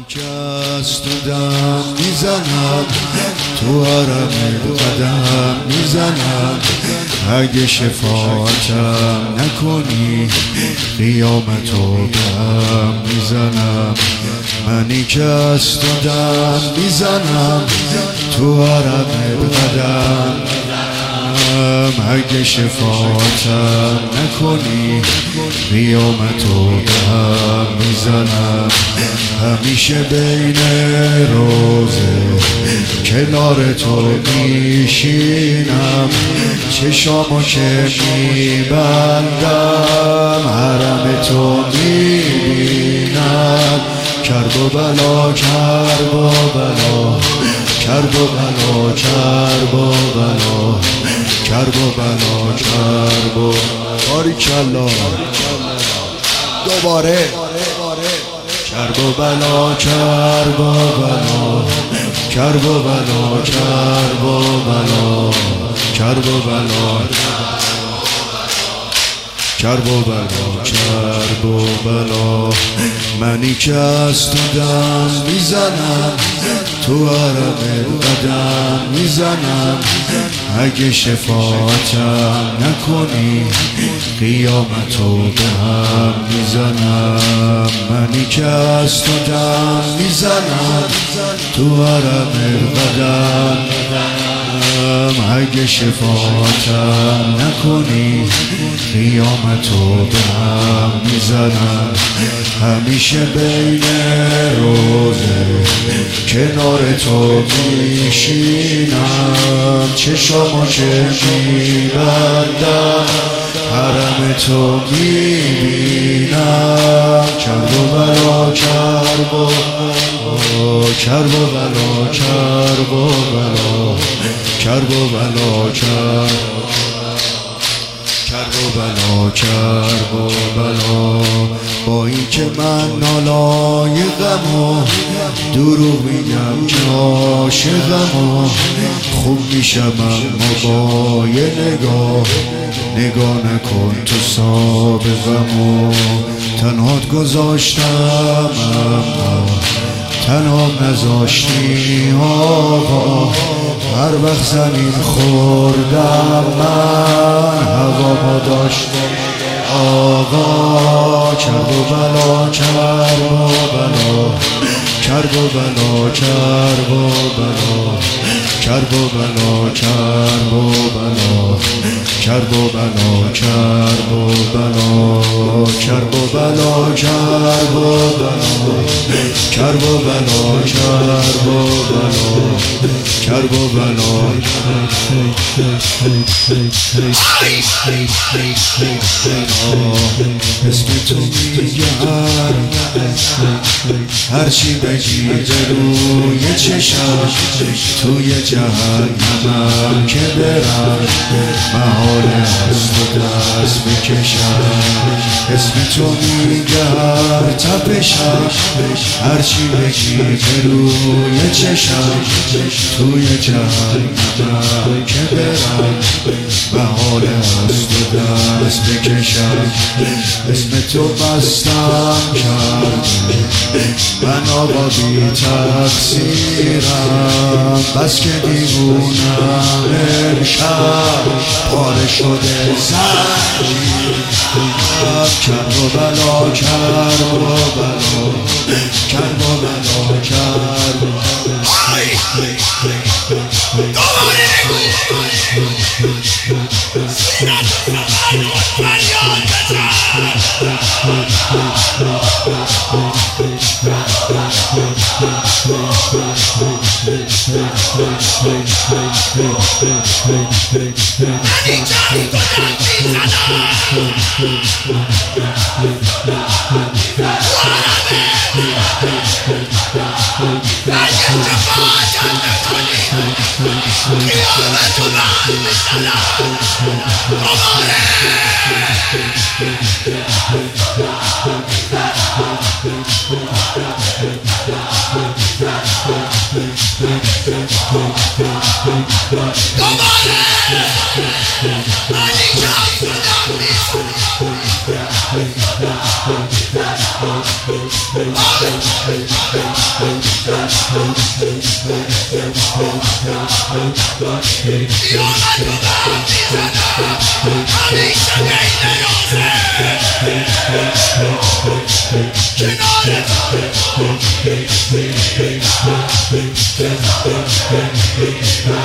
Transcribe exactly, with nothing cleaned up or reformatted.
منی که از تو دم میزنم، تو حرم قدم میزنم. اگه شفاعتم نکنی قیامتو بهم میزنم. منی که از تو دم میزنم، تو حرم قدم. اگه شفاعتم نکنی قیامتو بهم میزنم. همیشه بین روزه کنار تو میشینم، چشامو که میبندم حرم تو میبینم. کرب و بلا کرب و بلا کرب و بلا کرب و بلا کرب و بلا کرب و باریکالله دوباره کرب و بلا کرب و بلا کرب و بلا کرب و بلا کرب و بلا کرب و بلا کرب و بلا. منی که از تو دم میزنم، تو حرم قدم میزنم. اگه شفاعتم نکنی قیامتو بهم میزنم. منی که از تو دم میزنم، تو حرم قدم. اگه شفاعتم نکنی قیامتو بهم میزنم. همیشه بین روزه کنار تو میشینم، چشامو که میبندم حرم تو میبینم. کرب و بلا کرب و کرب و بلا کرب و بلا کرب و بلا کرب کرب و بلا کرب و بلا. با این که من نالای غم و دروغ میگم که عاشقم و خوب میشم اما با یه نگاه نگاه نکن تو سابقم و تنهات گذاشتم اما تنها نذاشتی آقا. هر وقت زمین خوردم من هوا داشتم آقا. کرب و بلا کرب و بلا کرب و بلا کرب و بلا کرب و بلا کرب و بلا کرب و بلا کرب و بلا کرب و بلا کرب و بلا کرب و بلا کرب و بلا کرب و بلا. اسم تو میگم هرچی بگی روی چشم، توی جهنمم که برم محال از تو دست بکشم. اسم تو میگم تپشم هرچی بگی روی چشم، توی جهنمم که برم محال از تو دست بکشم. اسم تو بستم کرده من آقا بی تقصیرم، بس که دیوونم امشب پاره شده زنجیرم. کرب و بلا کرب و بلا کرب و بلا کرب و دوباره نگو سینت سفر و فریاد بزن. منی که از تو دم میزنم، اگه شفاعتم نکنی قیامتو بهم میزنم. دوباره منی که از تو دم میزنم. Io